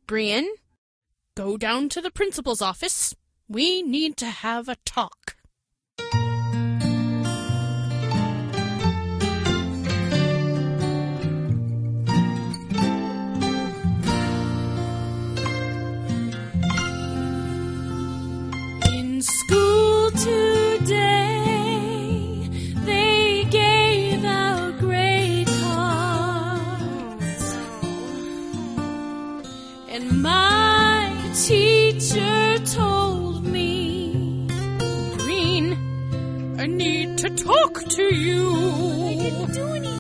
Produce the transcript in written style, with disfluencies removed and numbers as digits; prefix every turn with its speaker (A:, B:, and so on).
A: Brian, go down to the principal's office. We need to have a talk. In school today, they gave out grade cards, and my teacher told me, Green, I need to talk to you.